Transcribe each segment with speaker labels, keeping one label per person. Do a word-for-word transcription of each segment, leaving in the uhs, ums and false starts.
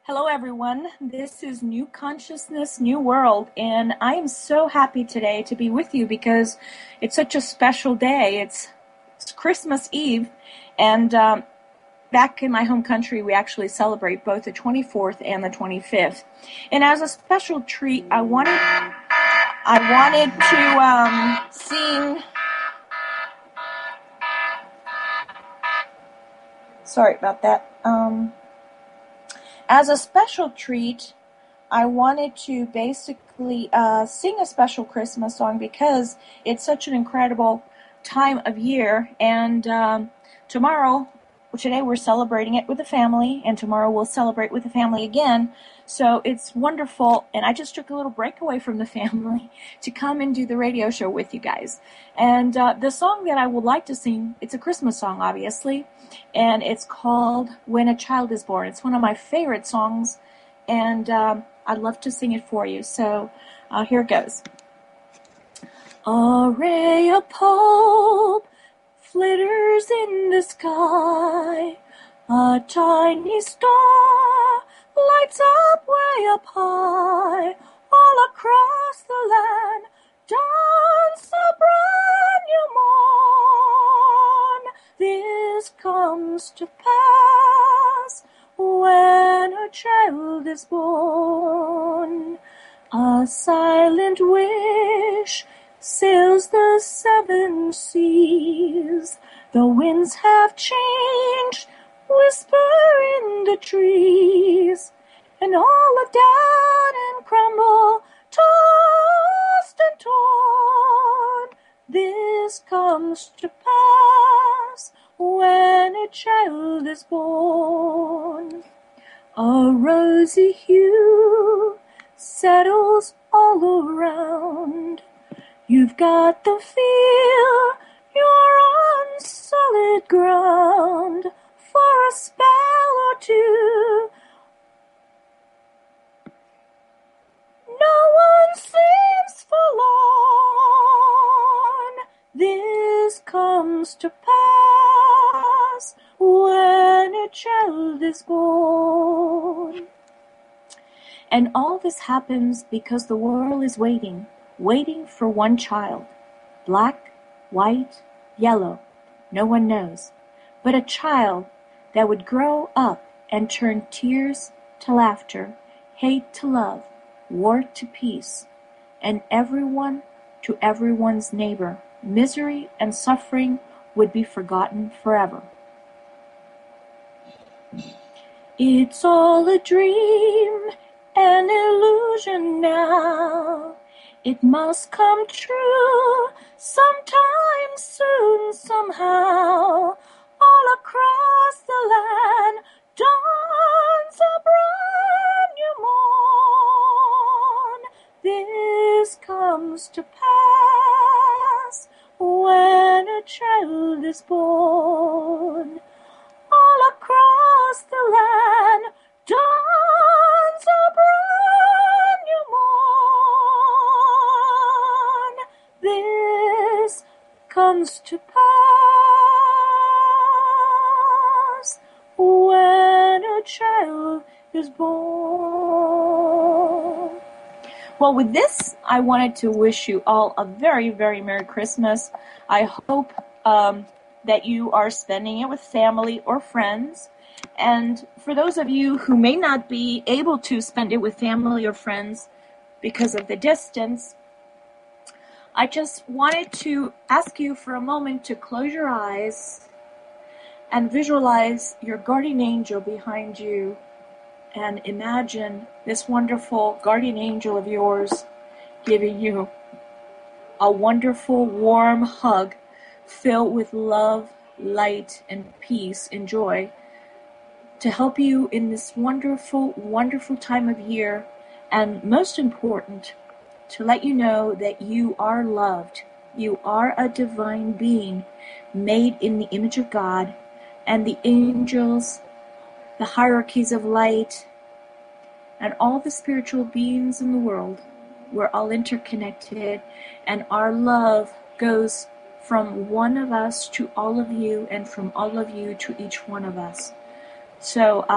Speaker 1: Hello, everyone. This is New Consciousness, New World, and I am so happy today to be with you because it's such a special day. It's, it's Christmas Eve, and um, back in my home country, we actually celebrate both the twenty-fourth and the twenty-fifth. And as a special treat, I wanted, I wanted to um, sing. Sorry about that. Um, As a special treat, I wanted to basically uh, sing a special Christmas song because it's such an incredible time of year. And um, tomorrow, today we're celebrating it with the family, and tomorrow we'll celebrate with the family again. So it's wonderful, and I just took a little break away from the family to come and do the radio show with you guys. And uh, the song that I would like to sing, it's a Christmas song, obviously, and it's called When a Child is Born. It's one of my favorite songs, and um, I'd love to sing it for you. So uh, here it goes. A ray of hope flitters in the sky. A tiny star lights up way up high. All across the land dawns a brand new morn. This comes to pass when a child is born. A silent wish sails the seven seas. The winds have changed, whisper in the trees, and all are down and crumble, tossed and torn. This comes to pass when a child is born. A rosy hue settles all around. You've got the feel you're on solid ground. For a spell or two, no one seems forlorn. This comes to pass when a child is born. And all this happens because the world is waiting, waiting for one child. Black, white, yellow, no one knows. But a child that would grow up and turn tears to laughter, hate to love, war to peace, and everyone to everyone's neighbor. Misery and suffering would be forgotten forever. It's all a dream, an illusion now. It must come true sometime soon, somehow. All across the land dawns a brand new morn. This comes to pass when a child is born. All across the land dawns a brand new morn. This comes to pass when a child is born. Well, with this, I wanted to wish you all a very, very Merry Christmas. I hope um, that you are spending it with family or friends. And for those of you who may not be able to spend it with family or friends because of the distance, I just wanted to ask you for a moment to close your eyes and visualize your guardian angel behind you, and imagine this wonderful guardian angel of yours giving you a wonderful warm hug filled with love, light, and peace and joy to help you in this wonderful, wonderful time of year, and most important, to let you know that you are loved. You are a divine being made in the image of God, and the angels, the hierarchies of light, and all the spiritual beings in the world, we're all interconnected, and our love goes from one of us to all of you, and from all of you to each one of us. So um,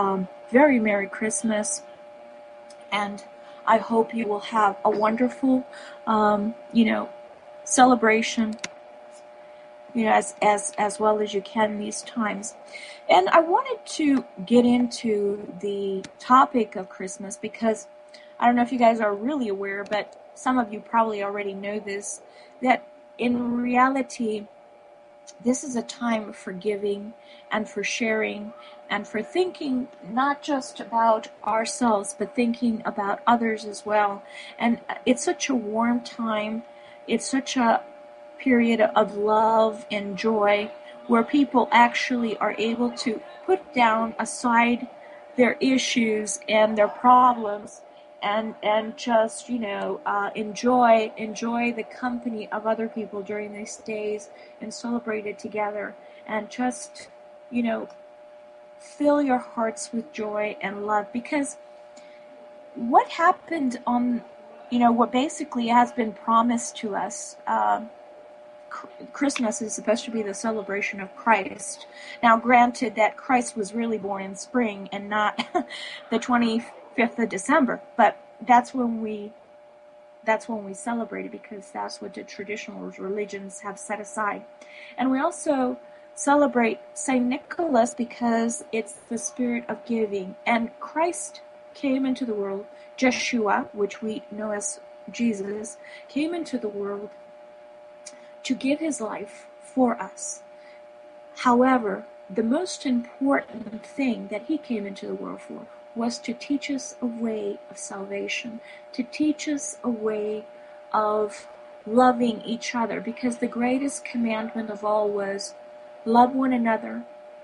Speaker 1: very Merry Christmas, and I hope you will have a wonderful, um, you know, celebration, you know, as, as, as well as you can in these times. And I wanted to get into the topic of Christmas because I don't know if you guys are really aware, but some of you probably already know this, that in reality, this is a time for giving and for sharing and for thinking not just about ourselves, but thinking about others as well. And it's such a warm time. It's such a period of love and joy where people actually are able to put down aside their issues and their problems and and just, you know, uh, enjoy enjoy the company of other people during these days and celebrate it together and just, you know, fill your hearts with joy and love. Because what happened on, you know, what basically has been promised to us, uh, Christmas is supposed to be the celebration of Christ. Now, granted that Christ was really born in spring and not the twenty-fifth of December, but that's when we that's when we celebrate it because that's what the traditional religions have set aside. And we also celebrate Saint Nicholas because it's the spirit of giving. And Christ came into the world, Jeshua, which we know as Jesus, came into the world to give his life for us. However, the most important thing that he came into the world for was to teach us a way of salvation, to teach us a way of loving each other, because the greatest commandment of all was, love one another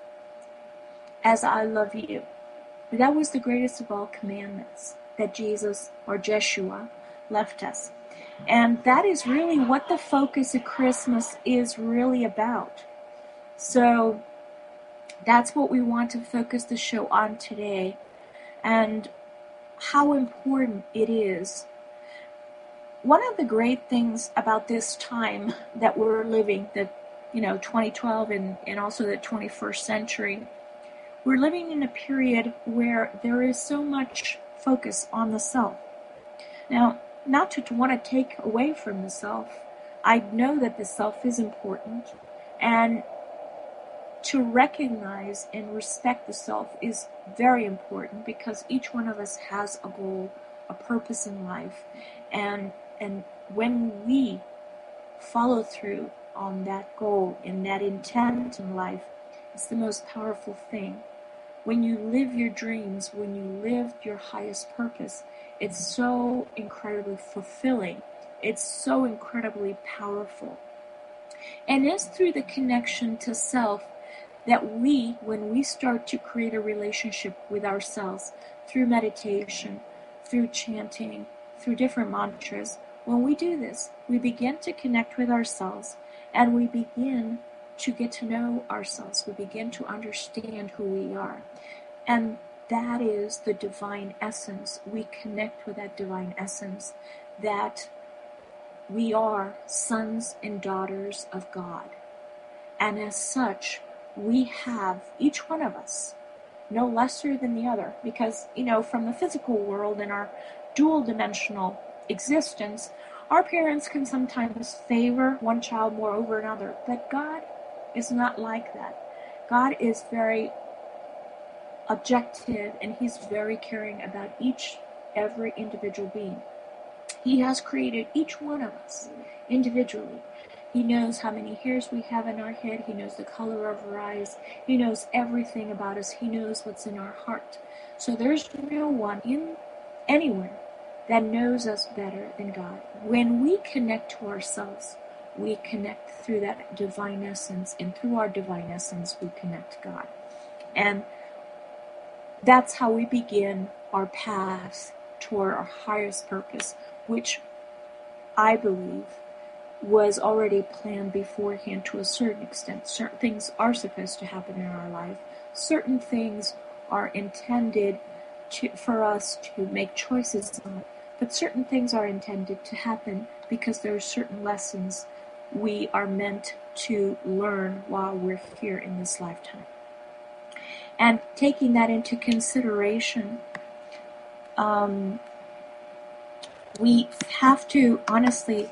Speaker 1: as I love you. That was the greatest of all commandments that Jesus, or Jeshua, left us. And that is really what the focus of Christmas is really about. So that's what we want to focus the show on today, and how important it is. One of the great things about this time that we're living, the you know twenty twelve and, and also the twenty-first century, we're living in a period where there is so much focus on the self. Now, not to, to want to take away from the self. I know that the self is important, and to recognize and respect the self is very important because each one of us has a goal, a purpose in life, and and when we follow through on that goal and that intent in life, it's the most powerful thing. When you live your dreams, when you live your highest purpose, it's so incredibly fulfilling. It's so incredibly powerful. And it's through the connection to self that we, when we start to create a relationship with ourselves, through meditation, through chanting, through different mantras, when we do this, we begin to connect with ourselves and we begin to get to know ourselves. We begin to understand who we are. And that is the divine essence. We connect with that divine essence, that we are sons and daughters of God. And as such, we have, each one of us, no lesser than the other. Because, you know, from the physical world and our dual-dimensional existence, our parents can sometimes favor one child more over another. But God is not like that. God is very objective, and he's very caring about each, every individual being. He has created each one of us individually. He knows how many hairs we have in our head. He knows the color of our eyes. He knows everything about us. He knows what's in our heart. So there's no one in anywhere that knows us better than God. When we connect to ourselves, we connect through that divine essence, and through our divine essence, we connect to God. And that's how we begin our path toward our highest purpose, which I believe was already planned beforehand to a certain extent. Certain things are supposed to happen in our life. Certain things are intended to, for us to make choices on. But certain things are intended to happen because there are certain lessons we are meant to learn while we're here in this lifetime. And taking that into consideration, um, we have to honestly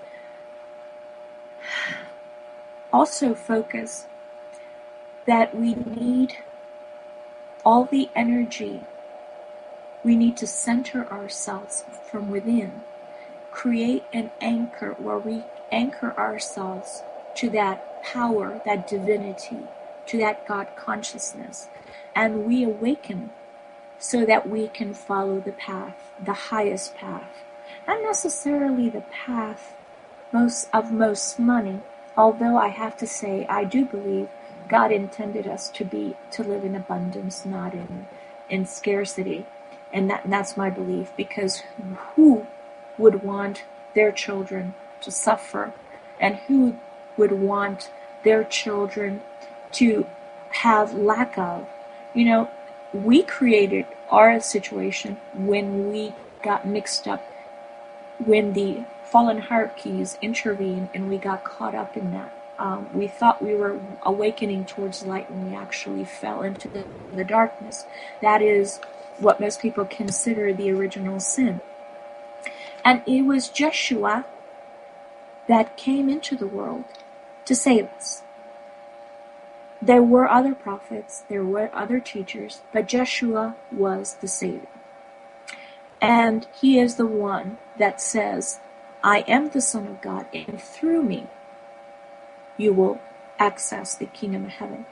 Speaker 1: also focus that we need all the energy. We need to center ourselves from within, create an anchor where we anchor ourselves to that power, that divinity, to that God consciousness, and we awaken so that we can follow the path, the highest path, not necessarily the path most of most money, although I have to say I do believe God intended us to be to live in abundance, not in in scarcity. And, that, and that's my belief, because who would want their children to suffer, and who would want their children to have lack of? You know, we created our situation when we got mixed up, when the fallen hierarchies intervened and we got caught up in that. Um, we thought we were awakening towards light when we actually fell into the, the darkness. That is what most people consider the original sin. And it was Jeshua that came into the world to save us. There were other prophets, there were other teachers, but Jeshua was the Savior. And he is the one that says, I am the Son of God, and through me you will access the kingdom of heaven.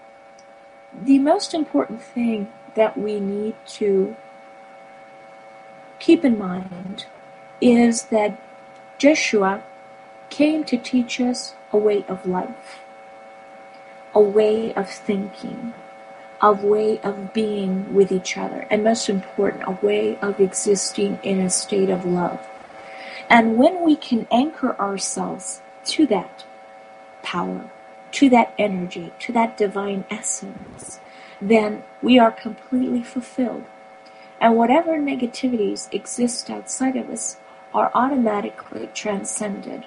Speaker 1: The most important thing that we need to keep in mind is that Jeshua came to teach us a way of life, a way of thinking, a way of being with each other, and most important, a way of existing in a state of love. And when we can anchor ourselves to that power, to that energy, to that divine essence, then we are completely fulfilled. And whatever negativities exist outside of us are automatically transcended.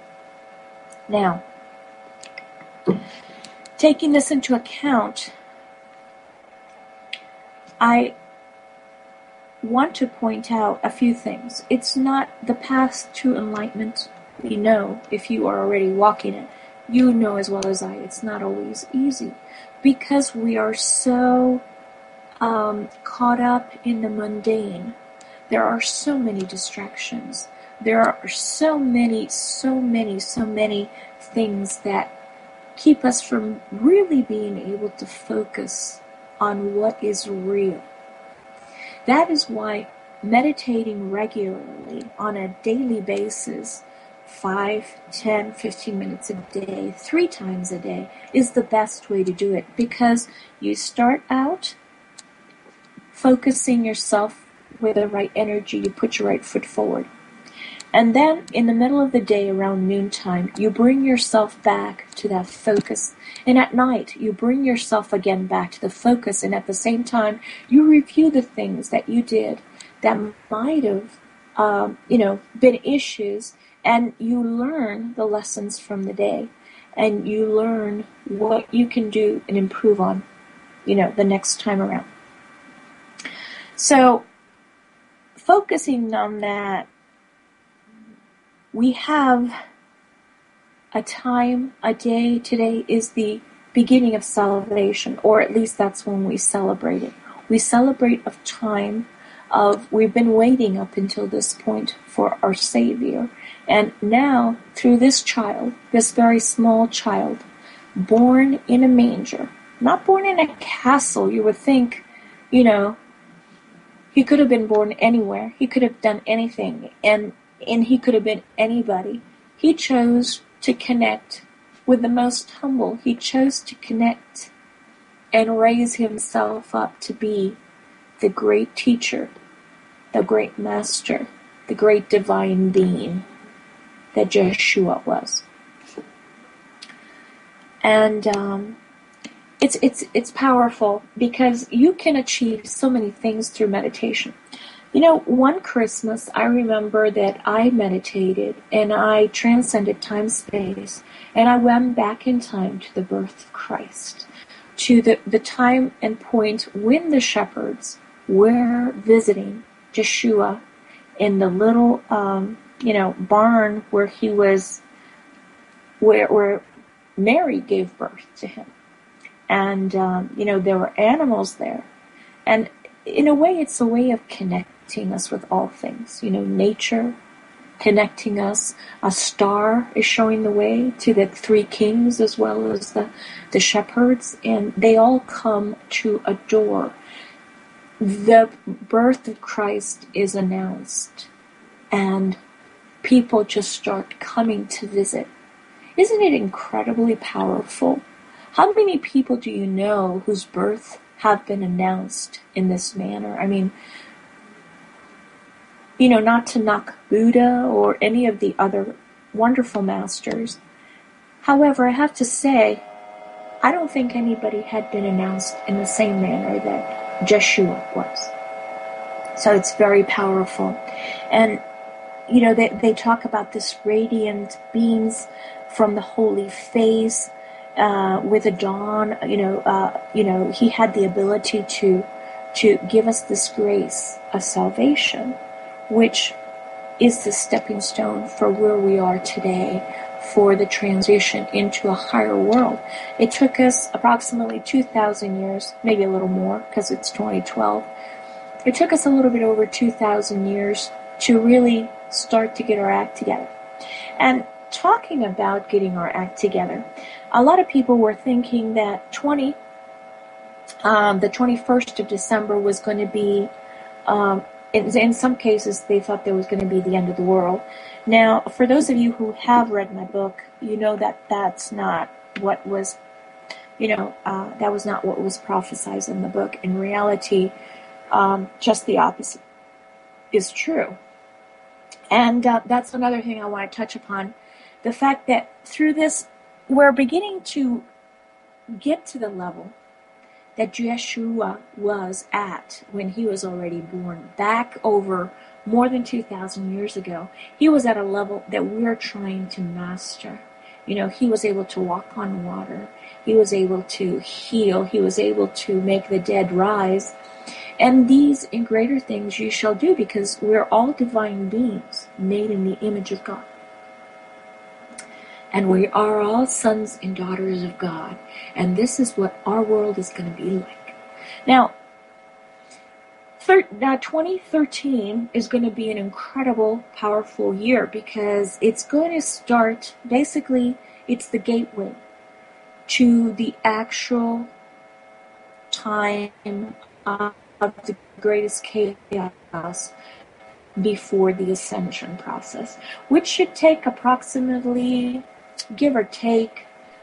Speaker 1: Now, taking this into account, I want to point out a few things. It's not the path to enlightenment. We know, if you are already walking it, you know as well as I, it's not always easy, because we are so um, caught up in the mundane. There are so many distractions. There are so many, so many, so many things that keep us from really being able to focus on what is real. That is why meditating regularly on a daily basis, five, ten, fifteen minutes a day, three times a day, is the best way to do it, because you start out focusing yourself with the right energy, you put your right foot forward. And then in the middle of the day around noontime, you bring yourself back to that focus. And at night, you bring yourself again back to the focus. And at the same time, you review the things that you did that might have, um, you know, been issues. And you learn the lessons from the day. And you learn what you can do and improve on, you know, the next time around. So, focusing on that, we have a time, a day. Today is the beginning of salvation, or at least that's when we celebrate it. We celebrate a time of, we've been waiting up until this point for our Savior. And now, through this child, this very small child, born in a manger, not born in a castle, you would think, you know, he could have been born anywhere. He could have done anything. And And he could have been anybody. He chose to connect with the most humble. He chose to connect and raise himself up to be the great teacher, the great master, the great divine being that Jeshua was. And um, it's it's it's powerful, because you can achieve so many things through meditation. You know, one Christmas, I remember that I meditated and I transcended time-space, and I went back in time to the birth of Christ, to the, the time and point when the shepherds were visiting Yeshua in the little, um, you know, barn where he was, where, where Mary gave birth to him. And, um, you know, there were animals there. And in a way, it's a way of connecting us with all things. You know, nature connecting us. A star is showing the way to the three kings as well as the, the shepherds. And they all come to adore. The birth of Christ is announced. And people just start coming to visit. Isn't it incredibly powerful? How many people do you know whose birth have been announced in this manner? I mean, you know, not to knock Buddha or any of the other wonderful masters. However, I have to say, I don't think anybody had been announced in the same manner that Yeshua was. So it's very powerful. And, you know, they, they talk about this radiant beams from the holy face, uh, with a dawn, you know, uh, you know, he had the ability to, to give us this grace of salvation, which is the stepping stone for where we are today, for the transition into a higher world. It took us approximately two thousand years, maybe a little more, because it's twenty twelve. It took us a little bit over two thousand years to really start to get our act together. And talking about getting our act together, a lot of people were thinking that twenty, um, the twenty-first of December was going to be, um, in, in some cases, they thought there was going to be the end of the world. Now, for those of you who have read my book, you know that that's not what was, you know, uh, that was not what was prophesied in the book. In reality, um, just the opposite is true. And uh, that's another thing I want to touch upon. The fact that through this, we're beginning to get to the level that Yeshua was at when he was already born, back over more than two thousand years ago. He was at a level that we're trying to master. You know, he was able to walk on water. He was able to heal. He was able to make the dead rise. And these and greater things you shall do, because we're all divine beings made in the image of God. And we are all sons and daughters of God. And this is what our world is going to be like. Now, thir- now, twenty thirteen is going to be an incredible, powerful year, because it's going to start, basically, it's the gateway to the actual time of the greatest chaos before the ascension process, which should take approximately, give or take,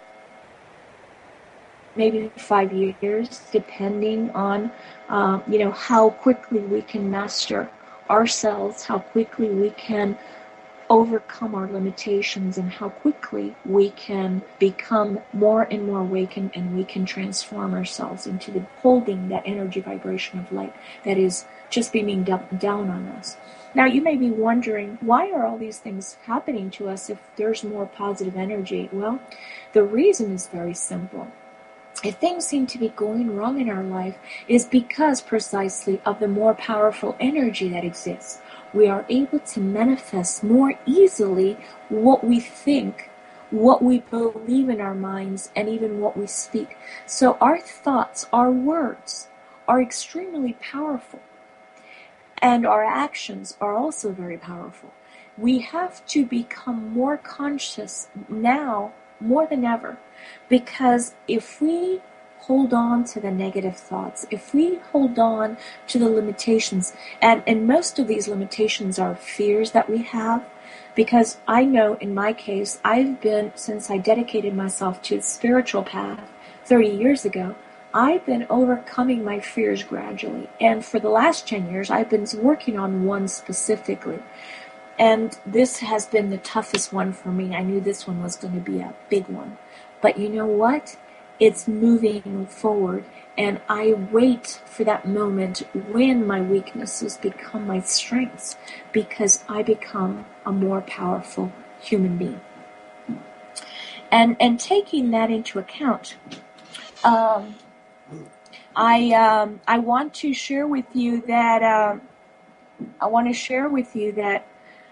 Speaker 1: maybe five years, depending on, uh, you know, how quickly we can master ourselves, how quickly we can overcome our limitations, and how quickly we can become more and more awakened, and we can transform ourselves into the holding that energy vibration of light that is just beaming down on us. Now, you may be wondering, why are all these things happening to us if there's more positive energy? Well, the reason is very simple. If things seem to be going wrong in our life, is because precisely of the more powerful energy that exists. We are able to manifest more easily what we think, what we believe in our minds, and even what we speak. So our thoughts, our words, are extremely powerful. And our actions are also very powerful. We have to become more conscious now, more than ever, because if we hold on to the negative thoughts, if we hold on to the limitations, and, and most of these limitations are fears that we have, because I know in my case, I've been, since I dedicated myself to the spiritual path thirty years ago, I've been overcoming my fears gradually. And for the last ten years, I've been working on one specifically. And this has been the toughest one for me. I knew this one was going to be a big one. But you know what? It's moving forward. And I wait for that moment when my weaknesses become my strengths, because I become a more powerful human being. And, and taking that into account, um, I um, I want to share with you that um, I want to share with you that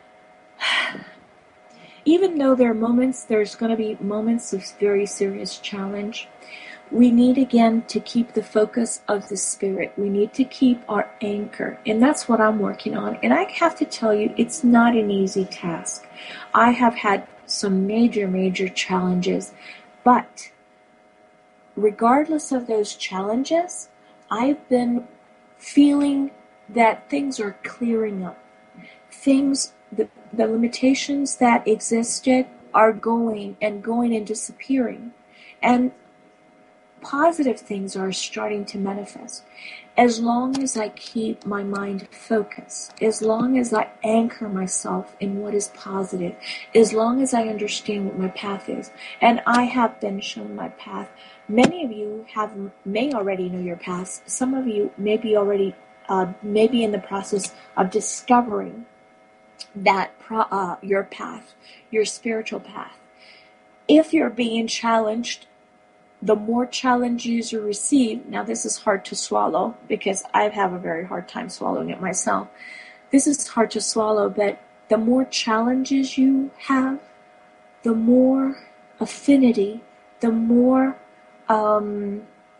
Speaker 1: even though there are moments, there's going to be moments of very serious challenge. We need again to keep the focus of the Spirit. We need to keep our anchor, and that's what I'm working on. And I have to tell you, it's not an easy task. I have had some major, major challenges, but regardless of those challenges, I've been feeling that things are clearing up. Things, the, the limitations that existed are going and going and disappearing. And positive things are starting to manifest. As long as I keep my mind focused, as long as I anchor myself in what is positive, as long as I understand what my path is, and I have been shown my path. Many of you have may already know your paths. Some of you may be already, uh, maybe in the process of discovering that pro, uh, your path, your spiritual path. If you're being challenged, the more challenges you receive, now this is hard to swallow because I have a very hard time swallowing it myself. This is hard to swallow, but the more challenges you have, the more affinity, the more um,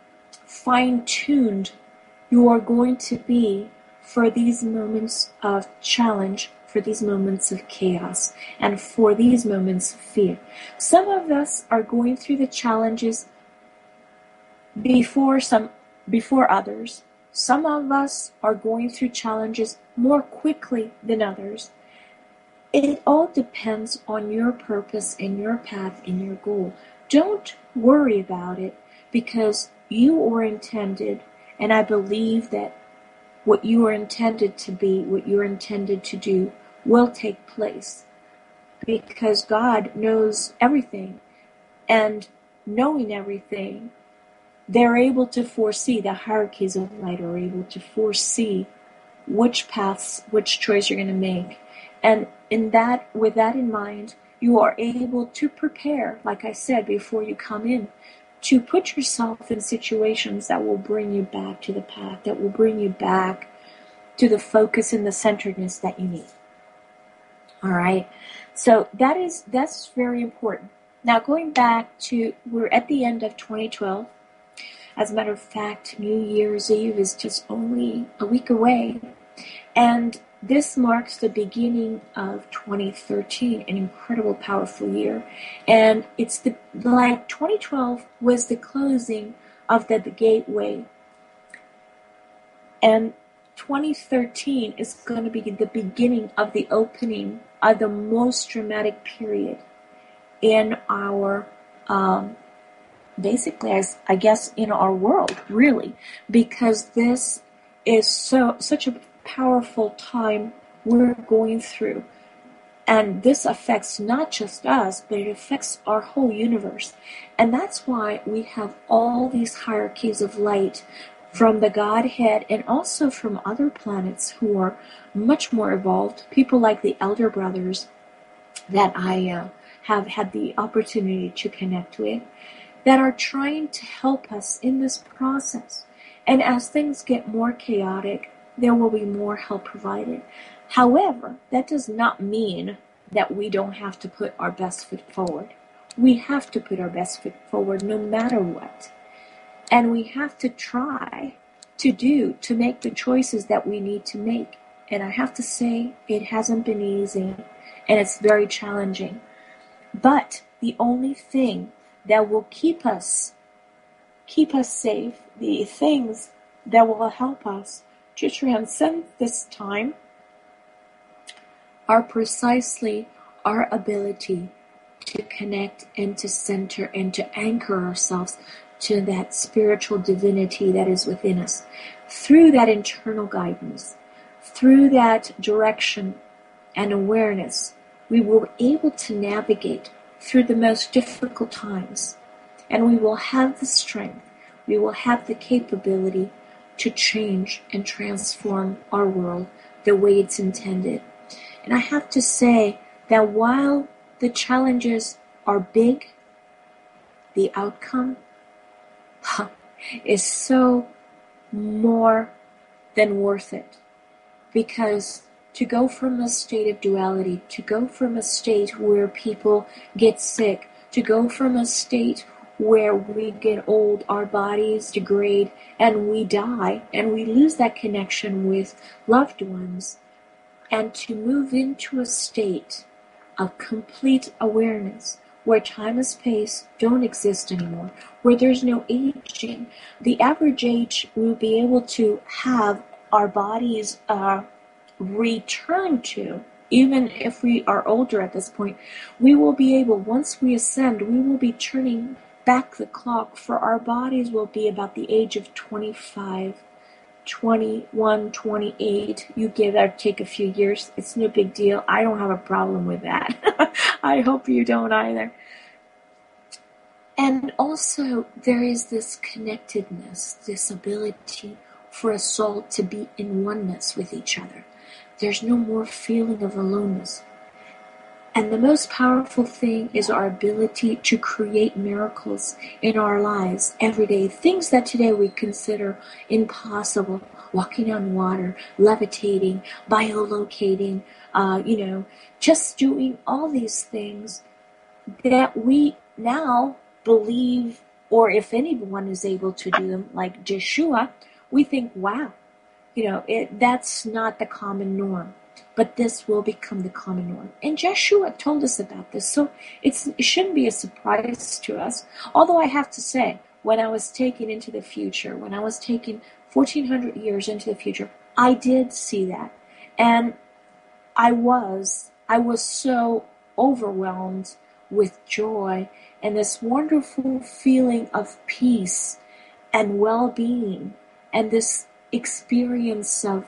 Speaker 1: fine-tuned you are going to be for these moments of challenge, for these moments of chaos, and for these moments of fear. Some of us are going through the challenges before some before others. Some of us are going through challenges more quickly than others. It all depends on your purpose and your path and your goal. Don't worry about it because you are intended, and I believe that what you are intended to be, what you're intended to do, will take place because God knows everything, and knowing everything, they're able to foresee, the hierarchies of light are able to foresee which paths, which choice you're going to make. And in that, with that in mind, you are able to prepare, like I said, before you come in, to put yourself in situations that will bring you back to the path, that will bring you back to the focus and the centeredness that you need. All right. So that is, that's very important. Now going back to, we're at the end of twenty twelve. As a matter of fact, New Year's Eve is just only a week away. And this marks the beginning of twenty thirteen, an incredible, powerful year. And it's the, like twenty twelve was the closing of the, the gateway. And twenty thirteen is going to be the beginning of the opening of the most dramatic period in our um basically, as I guess, in our world, really, because this is so such a powerful time we're going through, and this affects not just us, but it affects our whole universe, and that's why we have all these hierarchies of light from the Godhead and also from other planets who are much more evolved, people like the Elder Brothers that I uh, have had the opportunity to connect with, that are trying to help us in this process. And as things get more chaotic, there will be more help provided. However, that does not mean that we don't have to put our best foot forward. We have to put our best foot forward no matter what. And we have to try to do, to make the choices that we need to make. And I have to say, it hasn't been easy, and it's very challenging. But the only thing that will keep us, keep us safe, the things that will help us to transcend this time are precisely our ability to connect and to center and to anchor ourselves to that spiritual divinity that is within us. Through that internal guidance, through that direction and awareness, we will be able to navigate through the most difficult times, and we will have the strength, we will have the capability to change and transform our world the way it's intended. And I have to say that while the challenges are big, the outcome,
Speaker 2: is so more than worth it. Because to go from a state of duality, to go from a state where people get sick, to go from a state where we get old, our bodies degrade, and we die, and we lose that connection with loved ones, and to move into a state of complete awareness, where time and space don't exist anymore, where there's no aging. The average age we'll be able to have our bodies uh, return to, even if we are older at this point, we will be able, once we ascend, we will be turning back the clock, for our bodies will be about the age of twenty-five, twenty-one, twenty-eight. You give or take a few years. It's no big deal. I don't have a problem with that. I hope you don't either. And also, there is this connectedness, this ability for us all to be in oneness with each other. There's no more feeling of aloneness. And the most powerful thing is our ability to create miracles in our lives every day. Things that today we consider impossible. Walking on water, levitating, biolocating, uh, you know, just doing all these things that we now believe, or if anyone is able to do them, like Jeshua, we think, wow, you know, it, that's not the common norm. But this will become the common norm. And Jeshua told us about this, so it's, it shouldn't be a surprise to us. Although I have to say, when I was taken into the future, when I was taken fourteen hundred years into the future, I did see that. And I was, I was so overwhelmed with joy and this wonderful feeling of peace and well-being and this experience of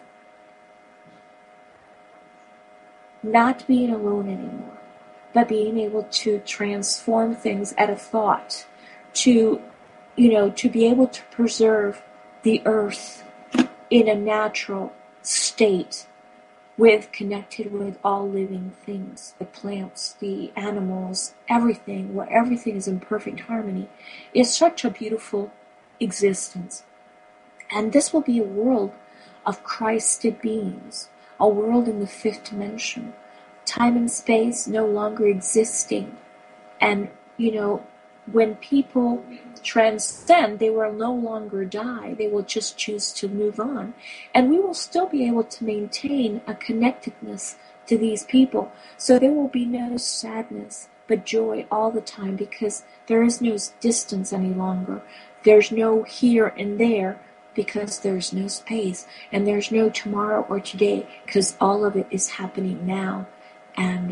Speaker 2: not being alone anymore, but being able to transform things at a thought, to, you know, to be able to preserve the earth in a natural state, with connected with all living things, the plants, the animals, everything, where everything is in perfect harmony, is such a beautiful existence. And this will be a world of Christed beings, a world in the fifth dimension, time and space no longer existing. And, you know, when people transcend, they will no longer die. They will just choose to move on. And we will still be able to maintain a connectedness to these people. So there will be no sadness, but joy all the time, because there is no distance any longer. There's no here and there, because there's no space, and there's no tomorrow or today, because all of it is happening now, and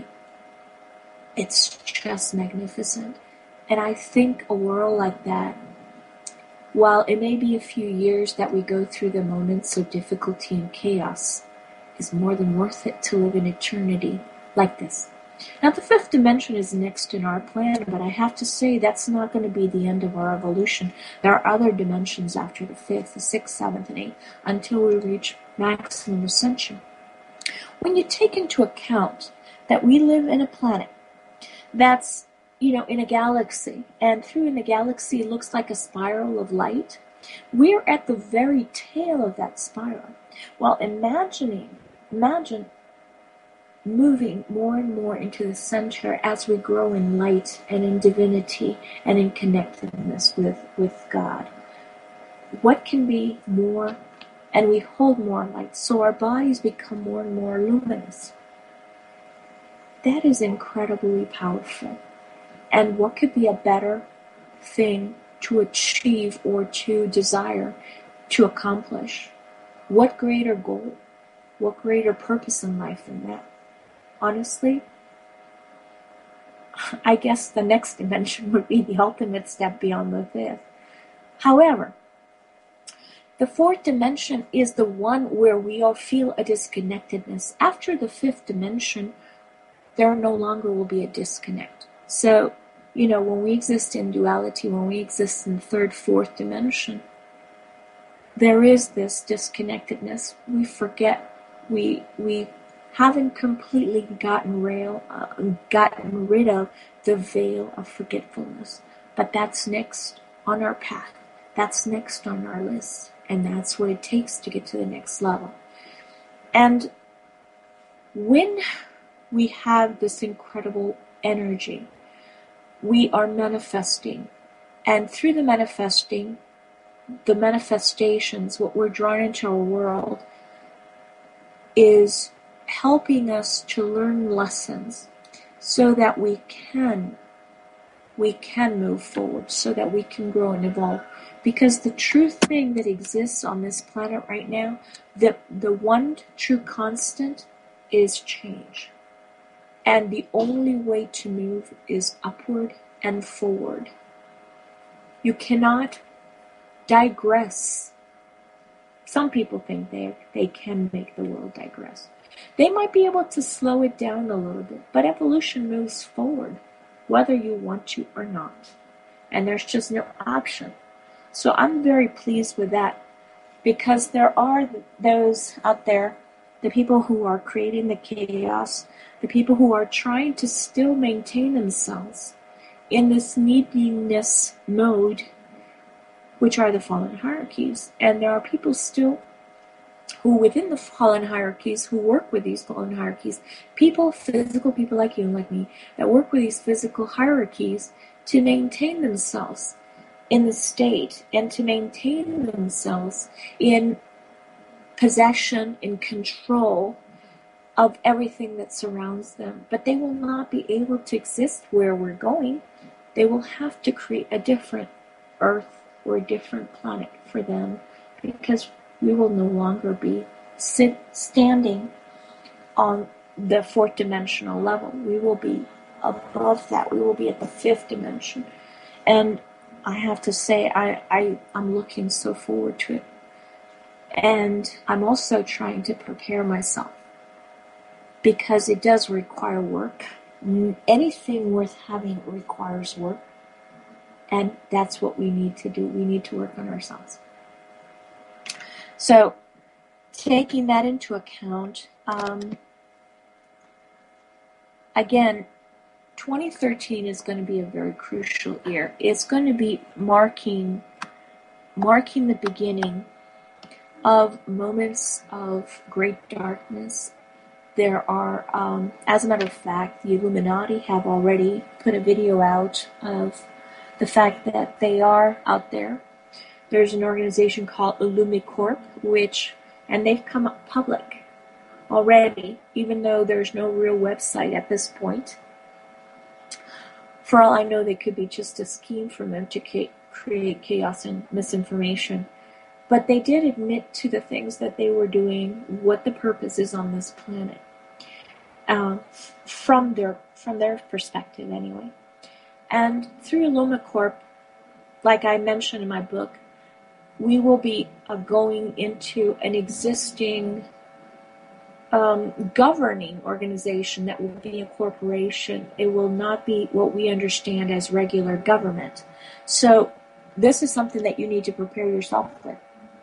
Speaker 2: it's just magnificent. And I think a world like that, while it may be a few years that we go through the moments of difficulty and chaos, is more than worth it to live in eternity like this. Now, the fifth dimension is next in our plan, but I have to say that's not going to be the end of our evolution. There are other dimensions after the fifth, the sixth, seventh, and eighth, until we reach maximum ascension. When you take into account that we live in a planet that's, you know, in a galaxy, and through in the galaxy it looks like a spiral of light, we're at the very tail of that spiral. Well, imagining, imagine moving more and more into the center as we grow in light and in divinity and in connectedness with, with God. What can be more, and we hold more light, so our bodies become more and more luminous. That is incredibly powerful. And what could be a better thing to achieve or to desire to accomplish? What greater goal, what greater purpose in life than that? Honestly, I guess the next dimension would be the ultimate step beyond the fifth. However, the fourth dimension is the one where we all feel a disconnectedness. After the fifth dimension, there no longer will be a disconnect. So, you know, when we exist in duality, when we exist in third, fourth dimension, there is this disconnectedness. We forget, we we haven't completely gotten, rail, uh, gotten rid of the veil of forgetfulness. But that's next on our path. That's next on our list, and that's what it takes to get to the next level. And when we have this incredible energy, we are manifesting. And through the manifesting, the manifestations, what we're drawn into our world, is helping us to learn lessons so that we can, we can move forward, so that we can grow and evolve. Because the true thing that exists on this planet right now, the, the one true constant is change. And the only way to move is upward and forward. You cannot digress. Some people think they they can make the world digress. They might be able to slow it down a little bit, but evolution moves forward, whether you want to or not. And there's just no option. So I'm very pleased with that, because there are those out there, the people who are creating the chaos, the people who are trying to still maintain themselves in this neediness mode, which are the fallen hierarchies. And there are people still who within the fallen hierarchies, who work with these fallen hierarchies, people, physical people like you and like me, that work with these physical hierarchies to maintain themselves in the state and to maintain themselves in possession, in control of everything that surrounds them. But they will not be able to exist where we're going. They will have to create a different earth or a different planet for them, because we will no longer be sit, standing on the fourth dimensional level. We will be above that. We will be at the fifth dimension. And I have to say, I, I, I'm looking so forward to it. And I'm also trying to prepare myself, because it does require work. Anything worth having requires work. And that's what we need to do. We need to work on ourselves. So, taking that into account, um, again, twenty thirteen is going to be a very crucial year. It's going to be marking, marking the beginning of moments of great darkness. There are, um, as a matter of fact, the Illuminati have already put a video out of the fact that they are out there. There's an organization called Illumicorp, which, and they've come up public already, even though there's no real website at this point. For all I know, they could be just a scheme for them to create chaos and misinformation. But they did admit to the things that they were doing, what the purpose is on this planet, uh, from their from their perspective anyway. And through Illumicorp, like I mentioned in my book, we will be uh, going into an existing um, governing organization that will be a corporation. It will not be what we understand as regular government. So this is something that you need to prepare yourself for.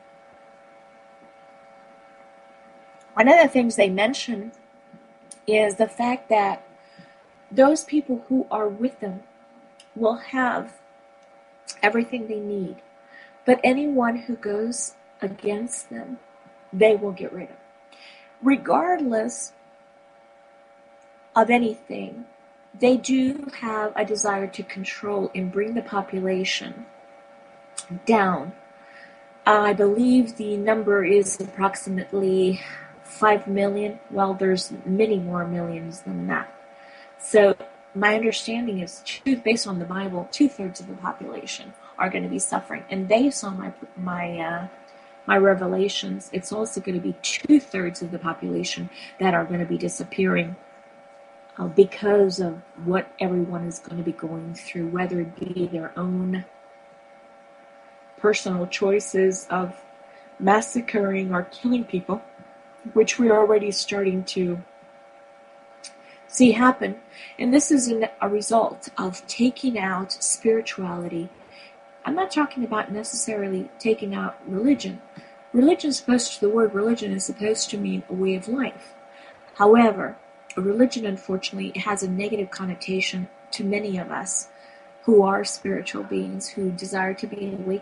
Speaker 2: One of the things they mention is the fact that those people who are with them will have everything they need. But anyone who goes against them, they will get rid of. Regardless of anything, they do have a desire to control and bring the population down. I believe the number is approximately five million. Well, there's many more millions than that. So my understanding is, two, based on the Bible, two-thirds of the population are going to be suffering. And based on my my uh, my revelations, it's also going to be two-thirds of the population that are going to be disappearing uh, because of what everyone is going to be going through, whether it be their own personal choices of massacring or killing people, which we're already starting to see happen. And this is an, a result of taking out spirituality. I'm not talking about necessarily taking out religion. Religion is supposed to, the word religion is supposed to mean a way of life. However, religion, unfortunately, has a negative connotation to many of us who are spiritual beings, who desire to be awakened.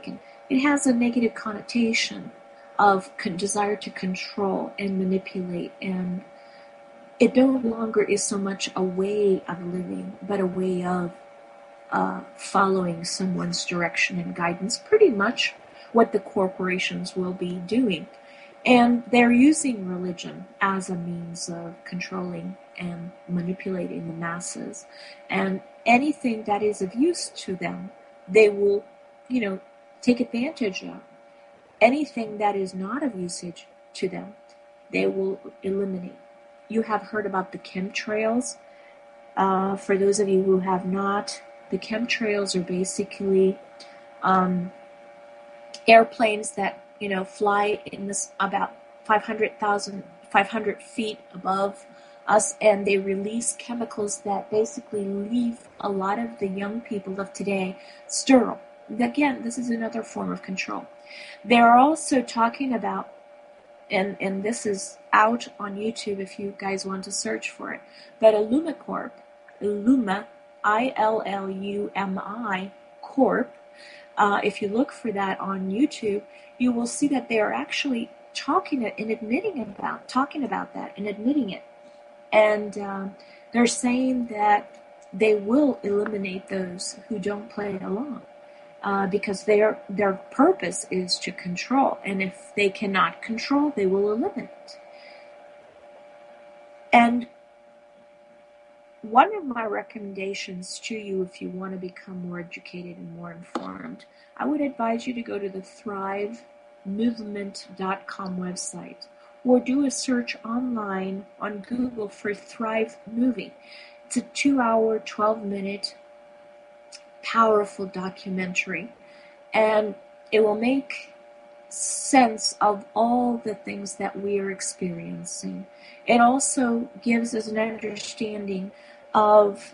Speaker 2: it has a negative connotation of con- desire to control and manipulate, and it no longer is so much a way of living, but a way of uh, following someone's direction and guidance, pretty much what the corporations will be doing. And they're using religion as a means of controlling and manipulating the masses. And anything that is of use to them, they will, you know, take advantage of. Anything that is not of usage to them, they will eliminate. You have heard about the chemtrails. Uh, for those of you who have not, the chemtrails are basically um, airplanes that, you know, fly in this about five hundred thousand, five hundred feet above us, and they release chemicals that basically leave a lot of the young people of today sterile. Again, this is another form of control. They're also talking about, and, and this is out on YouTube if you guys want to search for it, but Illumicorp, Illuma, I L L U M I, Corp, uh, if you look for that on YouTube, you will see that they are actually talking and admitting about, talking about that and admitting it. And um, they're saying that they will eliminate those who don't play along. Uh, because their their purpose is to control, and if they cannot control, they will eliminate. And one of my recommendations to you, if you want to become more educated and more informed, I would advise you to go to the thrive movement dot com website, or do a search online on Google for Thrive Moving. It's a two-hour, twelve-minute powerful documentary, and it will make sense of all the things that we are experiencing. It also gives us an understanding of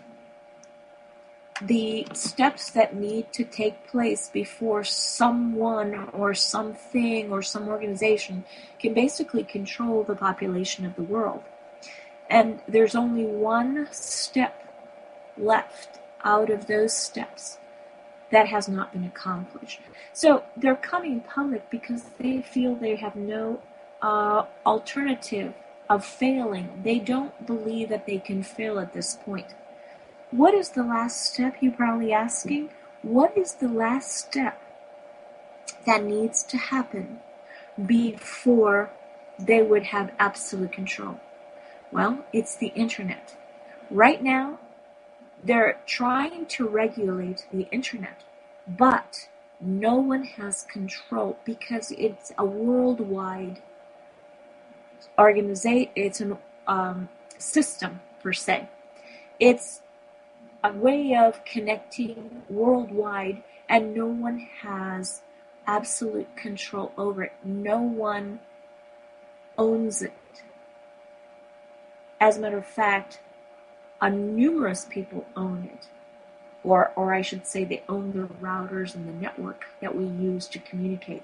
Speaker 2: the steps that need to take place before someone or something or some organization can basically control the population of the world. And there's only one step left out of those steps that has not been accomplished. So they're coming public because they feel they have no uh, alternative of failing. They don't believe that they can fail at this point. What is the last step, you're probably asking? What is the last step that needs to happen before they would have absolute control? Well, it's the internet. Right now, they're trying to regulate the internet, but no one has control because it's a worldwide organization. It's a um, system, per se. It's a way of connecting worldwide, and no one has absolute control over it. No one owns it. As a matter of fact, Uh, numerous people own it, or or I should say they own the routers and the network that we use to communicate.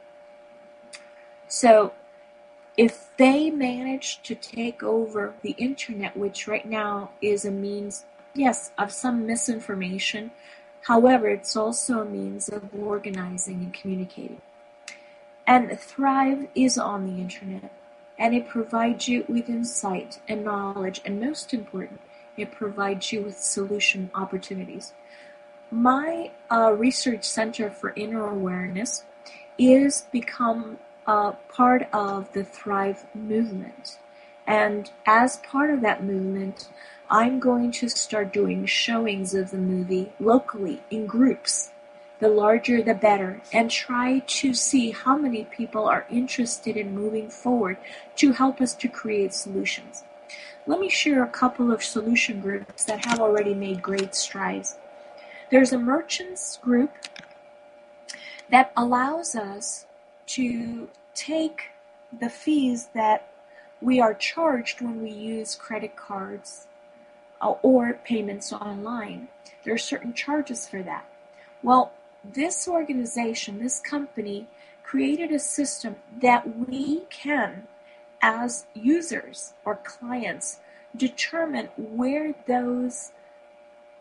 Speaker 2: So if they manage to take over the internet, which right now is a means, yes, of some misinformation, however, it's also a means of organizing and communicating. And Thrive is on the internet, and it provides you with insight and knowledge, and most important, it provides you with solution opportunities. My uh, research center for inner awareness is become uh, part of the Thrive movement. And as part of that movement, I'm going to start doing showings of the movie locally in groups. The larger the better, and try to see how many people are interested in moving forward to help us to create solutions. Let me share a couple of solution groups that have already made great strides. There's a merchants group that allows us to take the fees that we are charged when we use credit cards or payments online. There are certain charges for that. Well, this organization, this company, created a system that we can, as users or clients, determine where those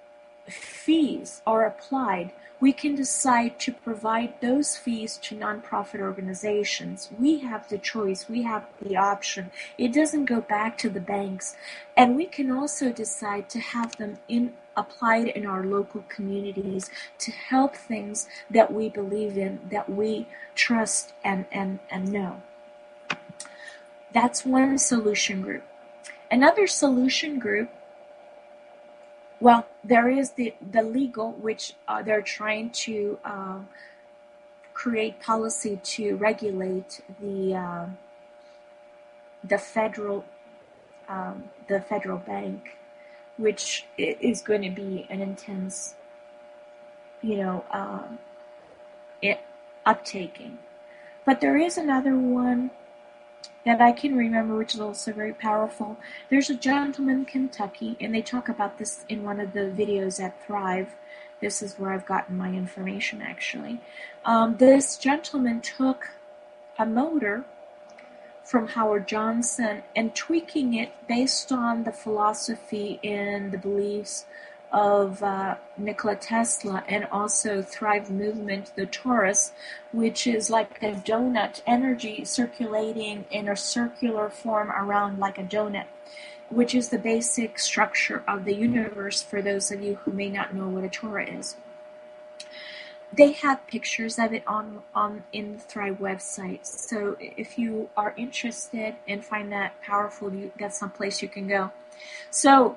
Speaker 2: fees are applied, we can decide to provide those fees to nonprofit organizations. We have the choice. We have the option. It doesn't go back to the banks. And we can also decide to have them in applied in our local communities to help things that we believe in, that we trust and, and, and know. That's one solution group. Another solution group, well, there is the, the legal, which uh, they're trying to uh, create policy to regulate the uh, the federal um, the federal bank, which is going to be an intense, you know, uh, it, uptaking. But there is another one that I can remember, which is also very powerful. There's a gentleman in Kentucky, and they talk about this in one of the videos at Thrive. This is where I've gotten my information, actually. Um, this gentleman took a motor from Howard Johnson and tweaking it based on the philosophy and the beliefs of uh, Nikola Tesla, and also Thrive Movement, the torus, which is like a donut, energy circulating in a circular form around like a donut, which is the basic structure of the universe for those of you who may not know what a Torah is. They have pictures of it on, on in the Thrive website, so if you are interested and find that powerful, you, that's some place you can go. So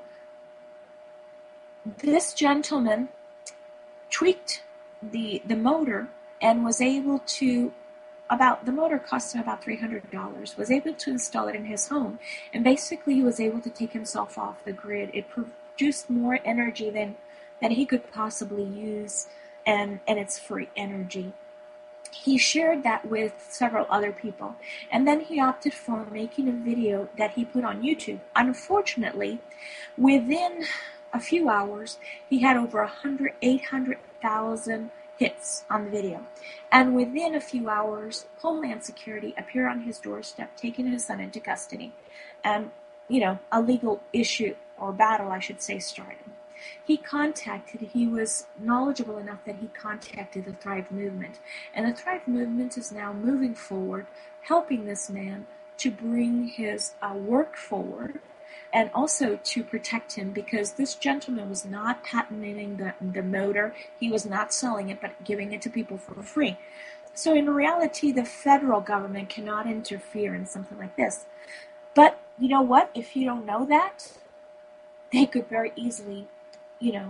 Speaker 2: this gentleman tweaked the the motor and was able to, about the motor cost him about three hundred dollars, was able to install it in his home, and basically he was able to take himself off the grid. It produced more energy than than he could possibly use, and and it's free energy. He shared that with several other people, and then he opted for making a video that he put on YouTube. Unfortunately, within a few hours, he had over one hundred, eight hundred thousand hits on the video. And within a few hours, Homeland Security appeared on his doorstep, taking his son into custody. And, you know, a legal issue, or battle, I should say, started. He contacted, he was knowledgeable enough that he contacted the Thrive Movement. And the Thrive Movement is now moving forward, helping this man to bring his uh, work forward, and also to protect him, because this gentleman was not patenting the, the motor. He was not selling it, but giving it to people for free. So in reality, the federal government cannot interfere in something like this. But you know what? If you don't know that, they could very easily, you know,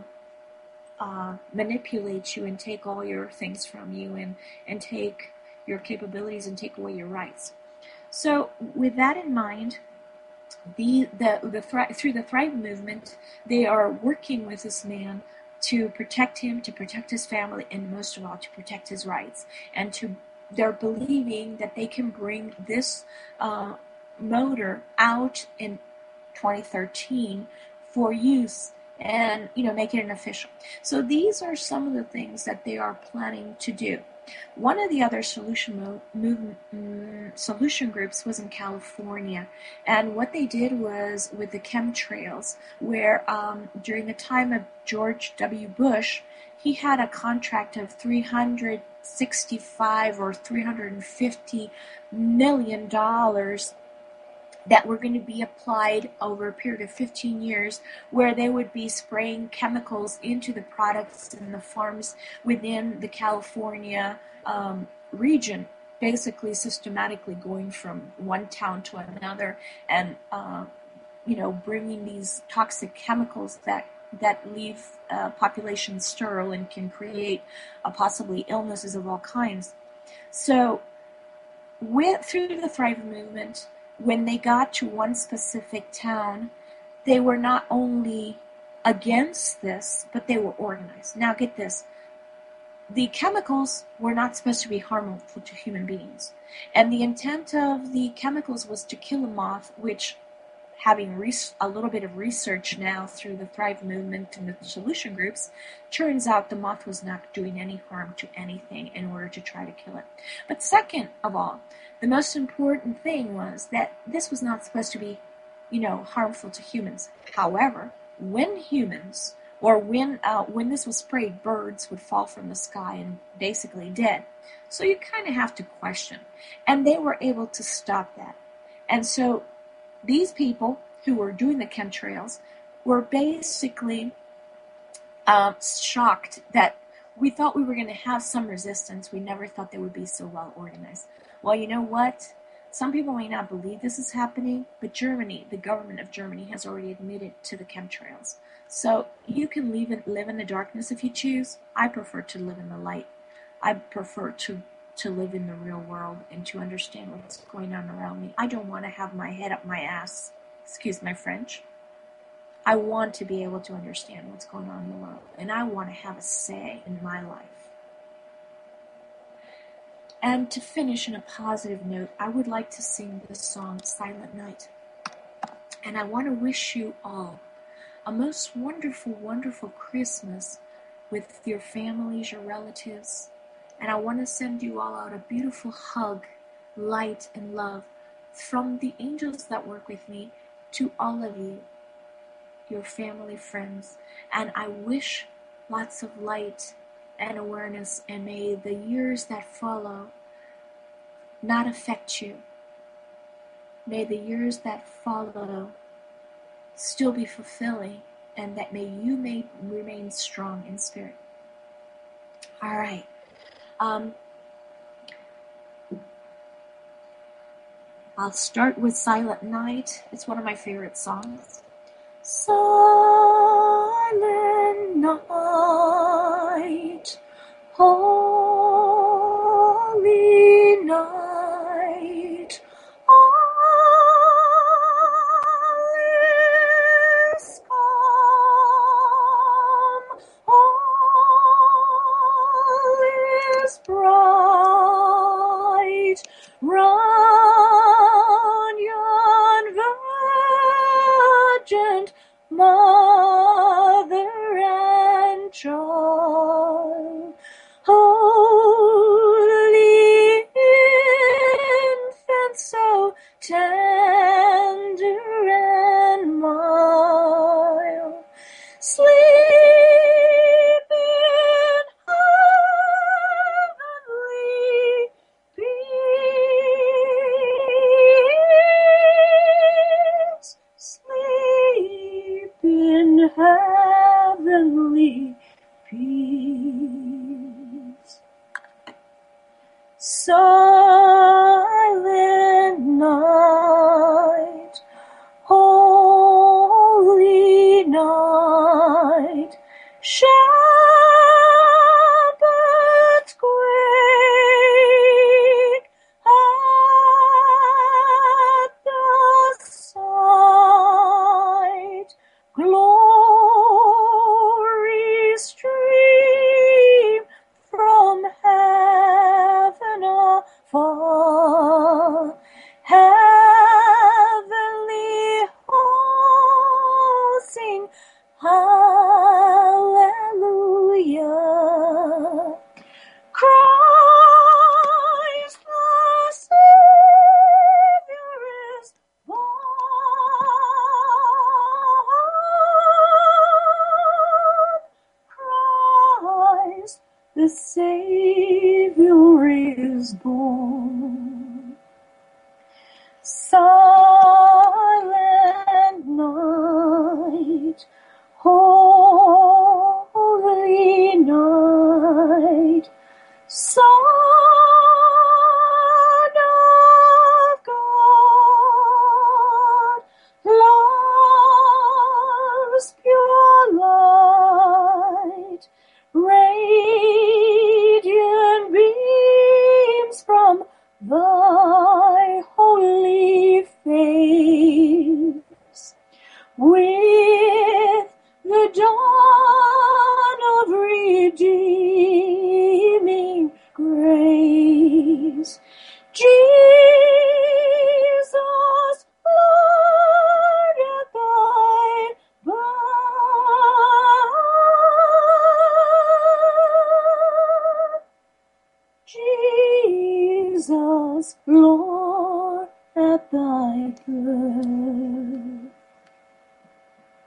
Speaker 2: uh, manipulate you and take all your things from you, and, and take your capabilities and take away your rights. So with that in mind, The the the Thri- through the Thrive Movement, they are working with this man to protect him, to protect his family, and most of all, to protect his rights. And to they're believing that they can bring this uh, motor out in twenty thirteen for use, and you know, make it an official. So these are some of the things that they are planning to do. One of the other solution mo- movement, mm, solution groups was in California, and what they did was with the chemtrails, where um, during the time of George W. Bush, he had a contract of three hundred sixty-five or three hundred fifty million dollars that were going to be applied over a period of fifteen years, where they would be spraying chemicals into the products in the farms within the California um, region, basically systematically going from one town to another, and uh, you know, bringing these toxic chemicals that that leave uh, populations sterile and can create uh, possibly illnesses of all kinds. So, with through the Thrive Movement, when they got to one specific town, they were not only against this, but they were organized. Now get this. The chemicals were not supposed to be harmful to human beings. And the intent of the chemicals was to kill a moth, which, having res- a little bit of research now through the Thrive Movement and the solution groups, turns out the moth was not doing any harm to anything in order to try to kill it. But second of all, the most important thing was that this was not supposed to be, you know, harmful to humans. However, when humans
Speaker 1: Or when uh, when this was sprayed, birds would fall from the sky and basically dead. So you kind of have to question. And they were able to stop that. And so these people who were doing the chemtrails were basically um, shocked that we thought we were going to have some resistance. We never thought they would be so well organized. Well, you know what? Some people may not believe this is happening, but Germany, the government of Germany, has already admitted to the chemtrails. So you can live in, live in the darkness if you choose. I prefer to live in the light. I prefer to, to live in the real world and to understand what's going on around me. I don't want to have my head up my ass. Excuse my French. I want to be able to understand what's going on in the world. And I want to have a say in my life. And to finish on a positive note, I would like to sing this song, Silent Night. And I want to wish you all a most wonderful, wonderful Christmas with your families, your relatives. And I want to send you all out a beautiful hug, light, and love from the angels that work with me to all of you, your family, friends. And I wish lots of light and awareness, and may the years that follow not affect you. May the years that follow still be fulfilling, and that may you may remain strong in spirit. All right. Um, I'll start with Silent Night. It's one of my favorite songs. Silent night, holy night, all is calm, all is bright, run yon virgin mother and child, holy infant, so tender and mild, sleep in heavenly peace, sleep in heavenly peace. Silent night, holy night, shepherds quake at the sight, glory stream from heaven afar, heavenly hosts sing hallelujah. Christ the Savior is born. Christ the Savior is born. Silent night, holy night, Son of God, love's pure light, radiant beams from thy holy face, with the dawn of redeeming grace. Jesus, Lord, at thy birth. Jesus, Lord, at thy birth.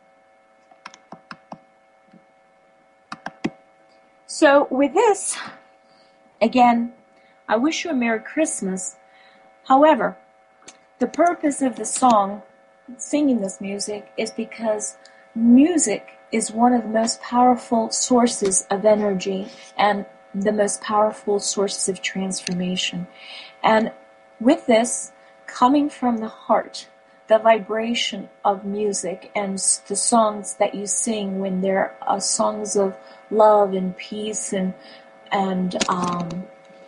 Speaker 1: So with this, again, I wish you a Merry Christmas. However, the purpose of the song, singing this music, is because music is one of the most powerful sources of energy and the most powerful sources of transformation. And with this, coming from the heart, the vibration of music and the songs that you sing when there are songs of love and peace and and um,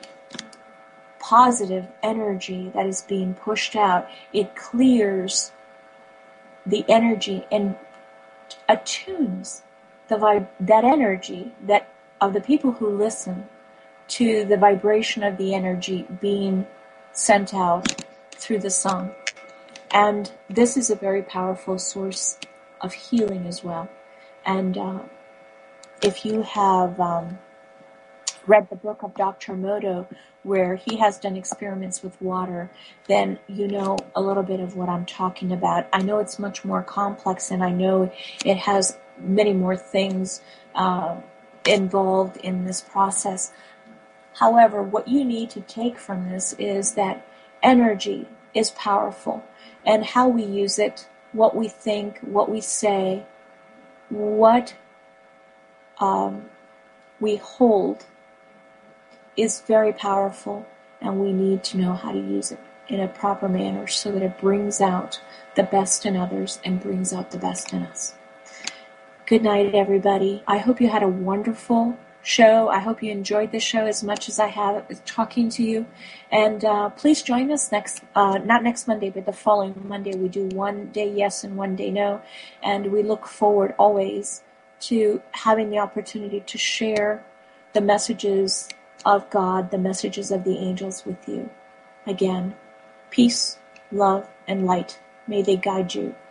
Speaker 1: positive energy that is being pushed out, it clears the energy and attunes the vib- that energy that of the people who listen to the vibration of the energy being sent out through the song. And this is a very powerful source of healing as well. And uh, if you have um, read the book of Doctor Emoto, where he has done experiments with water, then you know a little bit of what I'm talking about. I know it's much more complex, and I know it has many more things uh, involved in this process. However, what you need to take from this is that energy is powerful, and how we use it, what we think, what we say, what um, we hold is very powerful, and we need to know how to use it in a proper manner so that it brings out the best in others and brings out the best in us. Good night, everybody. I hope you had a wonderful show. I hope you enjoyed the show as much as I have talking to you. And uh, please join us next, uh, not next Monday, but the following Monday. We do one day yes and one day no. And we look forward always to having the opportunity to share the messages of God, the messages of the angels with you. Again, peace, love, and light. May they guide you